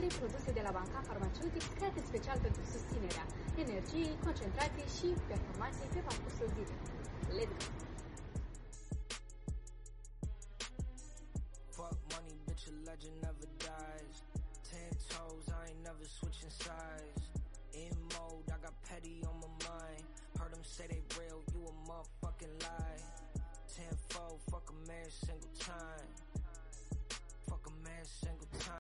noi produse de la Banca Farmaceutic create special pentru susținerea energiei, concentrației și performanței pe parcursul zilei. Let's go! Fuck money, bitch, a legend never dies. 10 toes, I ain't never switching sides. In mode, I got petty on my mind. Heard them say they real, you a motherfucking lie. 10-4, fuck 'em every single time. Fuck 'em every single time.